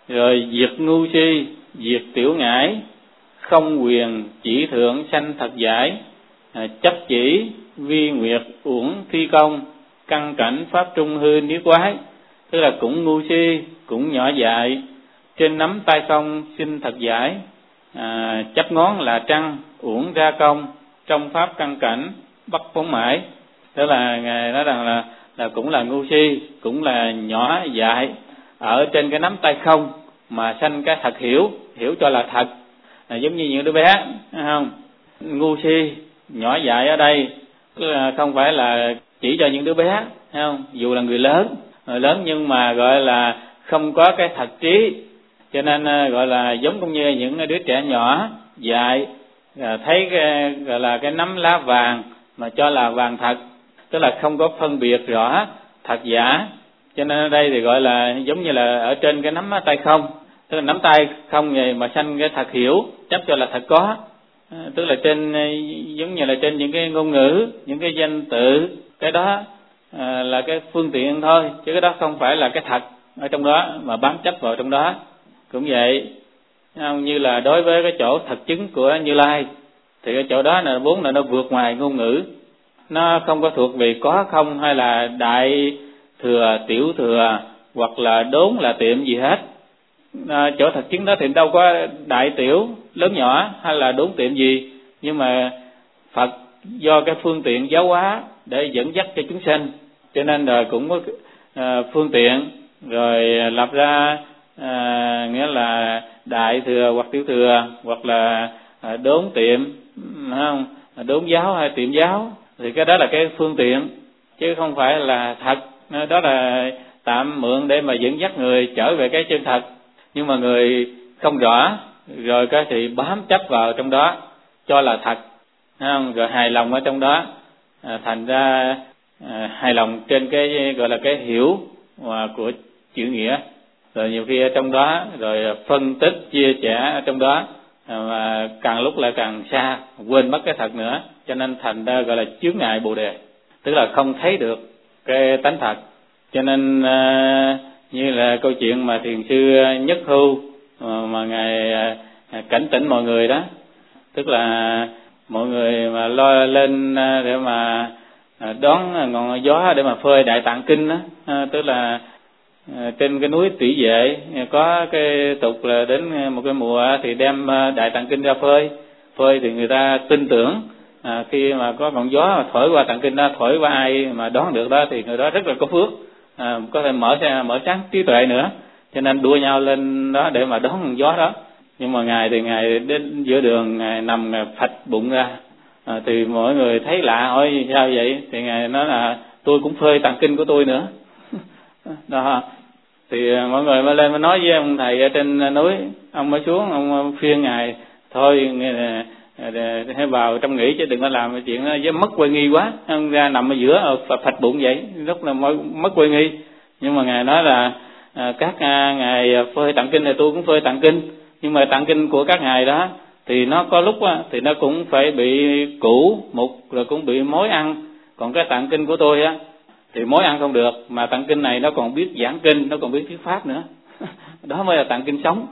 Rồi diệt ngu si, diệt tiểu ngải, không quyền chỉ thượng sanh thật giải, chấp chỉ vi nguyệt uổng thi công, căn cảnh pháp trung hư niết quái. Tức là cũng ngu si, cũng nhỏ dại, trên nắm tay không xin thật giải, chấp ngón là trăng uổng ra công, trong pháp căn cảnh bắt phóng mãi. Tức là ngài nói rằng là cũng là ngu si, cũng là nhỏ dại, ở trên cái nắm tay không mà sanh cái thật hiểu cho là thật, giống như những đứa bé, không? Ngu si nhỏ dại ở đây không phải là chỉ cho những đứa bé, không? Dù là người lớn nhưng mà gọi là không có cái thật trí, cho nên gọi là giống cũng như những đứa trẻ nhỏ dại, thấy gọi là cái nắm lá vàng mà cho là vàng thật, tức là không có phân biệt rõ thật giả. Cho nên ở đây thì gọi là giống như là ở trên cái nắm tay không, tức là nắm tay không vậy mà sanh cái thật hiểu, chấp cho là thật có. Tức là trên giống như là trên những cái ngôn ngữ, những cái danh tự, cái đó là cái phương tiện thôi, chứ cái đó không phải là cái thật ở trong đó mà bám chấp vào trong đó. Cũng vậy, như là đối với cái chỗ thật chứng của Như Lai thì cái chỗ đó là vốn là nó vượt ngoài ngôn ngữ, nó không có thuộc về có không hay là đại thừa tiểu thừa hoặc là đốn là tiệm gì hết. Chỗ thật chứng đó thì đâu có đại tiểu lớn nhỏ hay là đốn tiệm gì, nhưng mà Phật do cái phương tiện giáo hóa để dẫn dắt cho chúng sinh, cho nên rồi cũng có phương tiện rồi lập ra nghĩa là đại thừa hoặc tiểu thừa hoặc là đốn tiệm, không, đốn giáo hay tiệm giáo, thì cái đó là cái phương tiện chứ không phải là thật. Đó là tạm mượn để mà dẫn dắt người trở về cái chân thật, nhưng mà người không rõ rồi cái thì bám chấp vào trong đó cho là thật, không? Rồi hài lòng ở trong đó, thành ra hài lòng trên cái gọi là cái hiểu của chữ nghĩa, rồi nhiều khi ở trong đó rồi phân tích chia sẻ ở trong đó mà càng lúc lại càng xa, quên mất cái thật nữa, cho nên thành ra gọi là chướng ngại bồ đề, tức là không thấy được cái tánh thật. Cho nên như là câu chuyện mà thiền sư Nhất Hưu mà ngài cảnh tỉnh mọi người đó, tức là mọi người mà lo lên để mà đón ngọn gió để mà phơi Đại Tạng Kinh đó, tức là trên cái núi Tỷ Vệ có cái tục là đến một cái mùa thì đem Đại Tạng Kinh ra phơi thì người ta tin tưởng khi mà có ngọn gió thổi qua Tạng Kinh đó, thổi qua ai mà đón được đó thì người đó rất là có phước, có thể mở sáng trí tuệ nữa, cho nên đua nhau lên đó để mà đón ngọn gió đó. Nhưng mà ngài thì ngài đến giữa đường ngài nằm ngài phạch bụng ra, thì mọi người thấy lạ hỏi sao vậy, thì ngài nói là tôi cũng phơi Tạng Kinh của tôi nữa. Đó thì mọi người mới lên mới nói với ông thầy ở trên núi, ông mới xuống ông khuyên ngài thôi hãy vào trong nghỉ chứ đừng có làm cái chuyện đó với mất quay nghi quá, ông ra nằm ở giữa phạch bụng vậy rất là mất quay nghi. Nhưng mà ngài nói là các ngài phơi Tạng Kinh thì tôi cũng phơi Tạng Kinh, nhưng mà Tạng Kinh của các ngài đó thì nó có lúc thì nó cũng phải bị cũ mục rồi cũng bị mối ăn, còn cái Tạng Kinh của tôi thì mối ăn không được, mà Tạng Kinh này nó còn biết giảng kinh, nó còn biết thuyết pháp nữa. Đó mới là Tạng Kinh sống.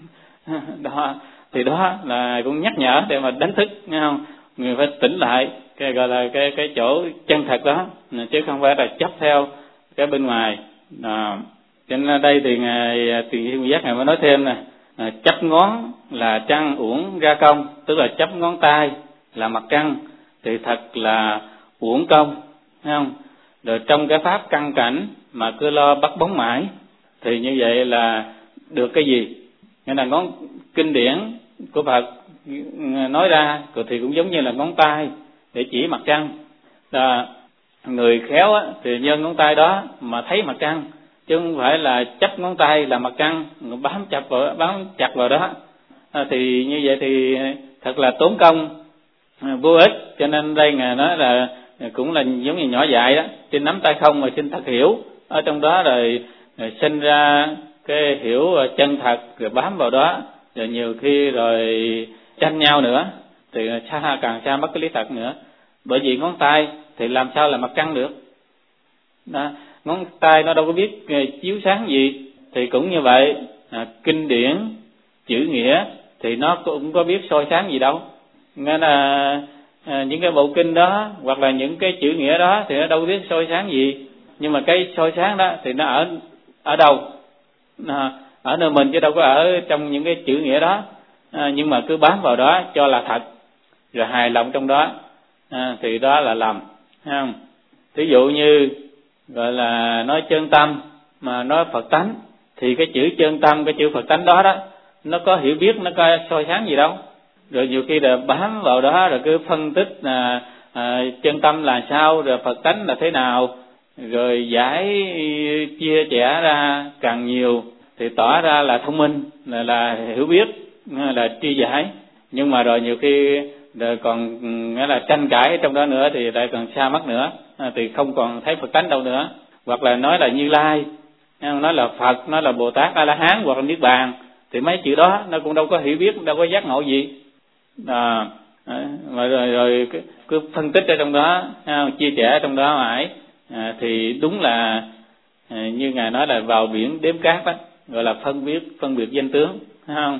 Đó thì đó là cũng nhắc nhở để mà đánh thức, nghe không? Người phải tỉnh lại cái gọi là cái chỗ chân thật đó, chứ không phải là chấp theo cái bên ngoài. Cho nên đây thì ngài Tiền Giác ngài mới nói thêm nè, chấp ngón là trăng uổng ra công, tức là chấp ngón tay là mặt trăng thì thật là uổng công, thấy không? Rồi trong cái pháp căn cảnh mà cứ lo bắt bóng mãi thì như vậy là được cái gì? Nghĩa là ngón kinh điển của Phật nói ra thì cũng giống như là ngón tay để chỉ mặt trăng. Người khéo thì nhân ngón tay đó mà thấy mặt trăng, chứ không phải là chấp ngón tay là mặt trăng bám chặt vào đó. Thì như vậy thì thật là tốn công vô ích. Cho nên đây ngài nói là cũng là giống như nhỏ dại đó, trên nắm tay không mà xin thật hiểu ở trong đó, rồi sinh ra cái hiểu chân thật rồi bám vào đó, rồi nhiều khi rồi tranh nhau nữa thì càng xa mất cái lý thật nữa. Bởi vì ngón tay thì làm sao là mặt trăng được đó, ngón tay nó đâu có biết chiếu sáng gì, thì cũng như vậy kinh điển chữ nghĩa thì nó cũng có biết soi sáng gì đâu. Nên là những cái bộ kinh đó hoặc là những cái chữ nghĩa đó thì nó đâu biết soi sáng gì. Nhưng mà cái soi sáng đó thì nó ở đâu? Ở nơi mình chứ đâu có ở trong những cái chữ nghĩa đó. Nhưng mà cứ bám vào đó cho là thật, rồi hài lòng trong đó, thì đó là lầm, thấy không? Thí dụ như gọi là nói chân tâm mà nói Phật tánh, thì cái chữ chân tâm, cái chữ Phật tánh đó đó, nó có hiểu biết, nó có soi sáng gì đâu. Rồi nhiều khi là bám vào đó rồi cứ phân tích là chân tâm là sao, rồi Phật tánh là thế nào, rồi giải chia sẻ ra càng nhiều thì tỏ ra là thông minh, là hiểu biết, là tri giải. Nhưng mà rồi nhiều khi rồi còn nghĩa là tranh cãi trong đó nữa thì lại còn xa mất nữa, thì không còn thấy Phật tánh đâu nữa. Hoặc là nói là Như Lai, nói là Phật, nói là Bồ Tát A La Hán hoặc là Niết Bàn, thì mấy chữ đó nó cũng đâu có hiểu biết, đâu có giác ngộ gì. Mà rồi cứ phân tích ở trong đó, chia sẻ trong đó mãi, thì đúng là như Ngài nói là vào biển đếm cát đó, gọi là phân biệt danh tướng, thấy không?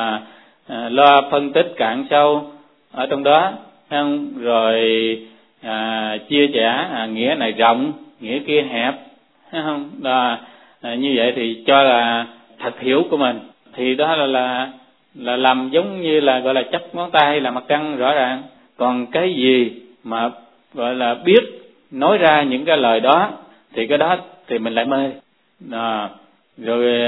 Lo phân tích cạn sâu ở trong đó, thấy không? Rồi chia sẻ nghĩa này rộng, nghĩa kia hẹp, thấy không? Như vậy thì cho là thật hiểu của mình, thì đó là làm giống như là gọi là chấp ngón tay là mặt trăng rõ ràng. Còn cái gì mà gọi là biết nói ra những cái lời đó thì cái đó thì mình lại mê. Rồi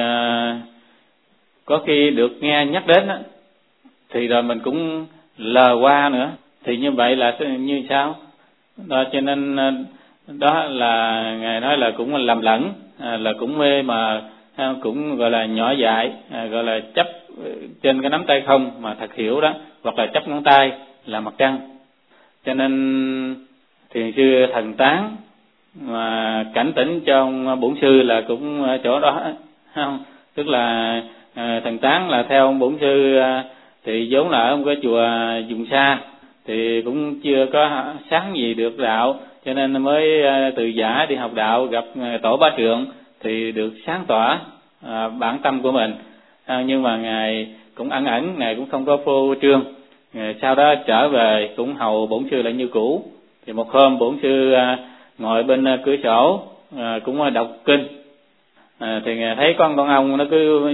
có khi được nghe nhắc đến đó, thì rồi mình cũng lờ qua nữa, thì như vậy là như sao đó. Cho nên đó là Ngài nói là cũng lầm lẫn, là cũng mê, mà cũng gọi là nhỏ dại, gọi là chấp trên cái nắm tay không mà thật hiểu đó, hoặc là chấp ngón tay là mặt trăng. Cho nên Thiền sư Thần Tán mà cảnh tỉnh cho ông Bổn Sư là cũng ở chỗ đó, không? Tức là Thần Tán là theo ông Bổn Sư thì vốn là ở một cái chùa vùng xa, thì cũng chưa có sáng gì được đạo, cho nên mới từ giả đi học đạo, gặp Tổ Bá Trượng thì được sáng tỏa bản tâm của mình. Nhưng mà Ngài cũng ẩn, Ngài cũng không có phô trương. Sau đó trở về cũng hầu Bổn Sư lại như cũ. Thì một hôm Bổn Sư ngồi bên cửa sổ cũng đọc kinh, thì Ngài thấy con ong nó cứ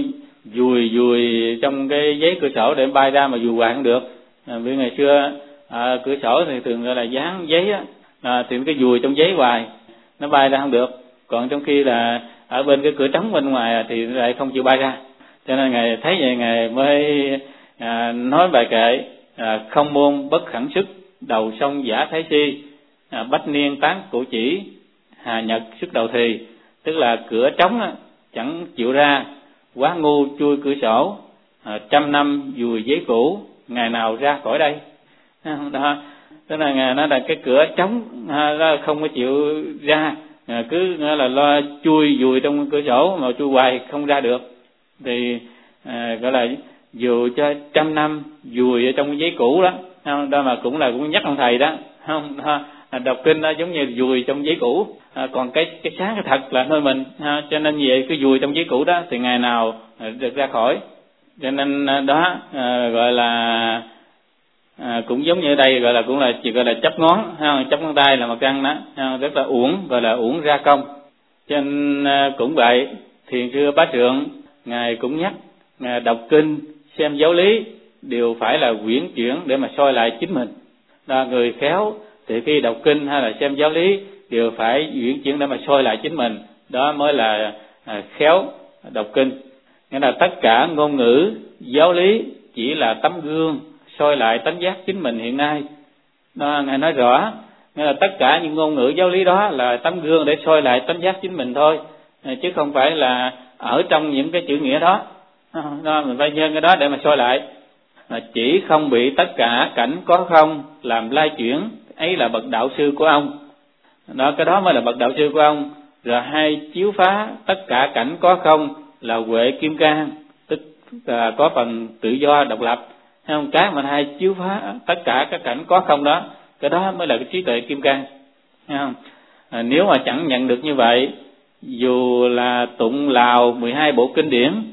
dùi trong cái giấy cửa sổ để bay ra, mà dùi hoài không được. Vì ngày xưa cửa sổ thì thường gọi là dán giấy á, thì cái dùi trong giấy hoài, nó bay ra không được. Còn trong khi là ở bên cái cửa trống bên ngoài thì nó lại không chịu bay ra. Cho nên Ngài thấy vậy, Ngài mới nói bài kệ không môn bất khẳng sức, đầu sông giả thái si, bách niên tán cổ chỉ, hà nhật sức đầu thì. Tức là cửa trống chẳng chịu ra, quá ngu chui cửa sổ, 100 năm dùi giấy cũ, ngày nào ra khỏi đây. Đó, tức là Ngài nói là cái cửa trống nó không có chịu ra, cứ là lo chui dùi trong cửa sổ mà chui hoài không ra được, thì gọi là dù cho 100 năm dùi ở trong giấy cũ đó, không? Đó mà cũng nhắc ông thầy đó, không? Đọc kinh đó giống như dùi trong giấy cũ, còn cái sáng cái thật là nơi mình, cho nên như vậy cứ dùi trong giấy cũ đó thì ngày nào được ra khỏi. Cho nên đó gọi là cũng giống như ở đây gọi là cũng là chỉ gọi là chấp ngón, chấp ngón tay là mặt trăng đó, rất là uổng, gọi là uổng ra công. Cho nên cũng vậy, Thiền sư Bá Trượng Ngài cũng nhắc, Ngài đọc kinh xem giáo lý đều phải là quyển chuyển để mà soi lại chính mình. Đó, người khéo thì khi đọc kinh hay là xem giáo lý đều phải chuyển chuyển để mà soi lại chính mình, đó mới là khéo đọc kinh. Nghĩa là tất cả ngôn ngữ giáo lý chỉ là tấm gương soi lại tánh giác chính mình hiện nay. Đó, Ngài nói rõ, nghĩa là tất cả những ngôn ngữ giáo lý đó là tấm gương để soi lại tánh giác chính mình thôi, chứ không phải là ở trong những cái chữ nghĩa đó. Đó, mình phải nhân cái đó để mà soi lại. Chỉ không bị tất cả cảnh có không làm lai chuyển, ấy là bậc đạo sư của ông. Đó, cái đó mới là bậc đạo sư của ông. Rồi hay chiếu phá tất cả cảnh có không là huệ kim cang, tức là có phần tự do độc lập. Thấy không? Cái mà hay chiếu phá tất cả các cảnh có không đó, cái đó mới là cái trí tuệ kim cang. Thấy không? Nếu mà chẳng nhận được như vậy, dù là tụng lào 12 bộ kinh điển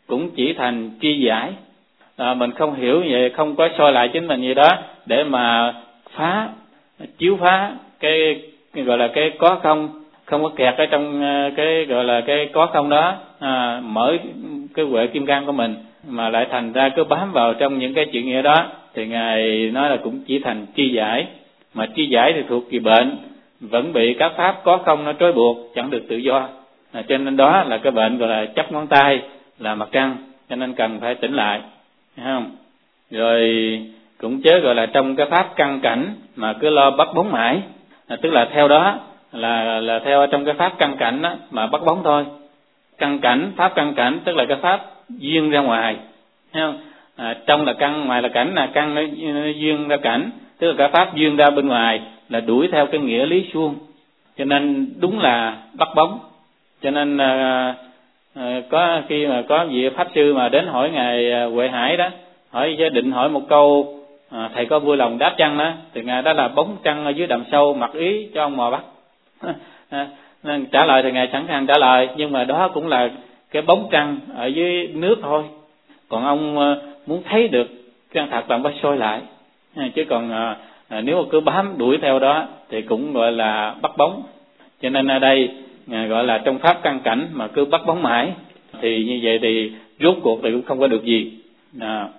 cũng chỉ thành tri giải. Mình không hiểu vậy, không có soi lại chính mình gì đó để mà chiếu phá cái gọi là cái có không có kẹt ở trong cái gọi là cái có không đó, mở cái huệ kim cang của mình, mà lại thành ra cứ bám vào trong những cái chuyện nghĩa đó, thì Ngài nói là cũng chỉ thành tri giải. Mà tri giải thì thuộc kỳ bệnh, vẫn bị các pháp có không nó trói buộc, chẳng được tự do. Cho nên đó là cái bệnh gọi là chấp ngón tay là mặt trăng, cho nên cần phải tỉnh lại, thấy không? Rồi cũng chớ gọi là trong cái pháp căn cảnh mà cứ lo bắt bóng mãi, tức là theo đó là theo trong cái pháp căn cảnh đó mà bắt bóng thôi. Căn cảnh, pháp căn cảnh tức là cái pháp duyên ra ngoài, thấy không? Trong là căn, ngoài là cảnh, là căn nó duyên ra cảnh, tức là cái pháp duyên ra bên ngoài là đuổi theo cái nghĩa lý suông, cho nên đúng là bắt bóng. Cho nên có khi mà có vị pháp sư mà đến hỏi ngài Huệ Hải đó, định hỏi một câu, thầy có vui lòng đáp chăng đó, thì ngài đó là bóng trăng ở dưới đầm sâu, mặc ý cho ông mò bắt. Nên trả lời thì ngài sẵn sàng trả lời, nhưng mà đó cũng là cái bóng trăng ở dưới nước thôi. Còn ông muốn thấy được chân thật là ông phải soi lại, chứ còn nếu mà cứ bám đuổi theo đó thì cũng gọi là bắt bóng. Cho nên ở đây gọi là trong pháp căn cảnh mà cứ bắt bóng mãi, thì như vậy thì rốt cuộc thì cũng không có được gì.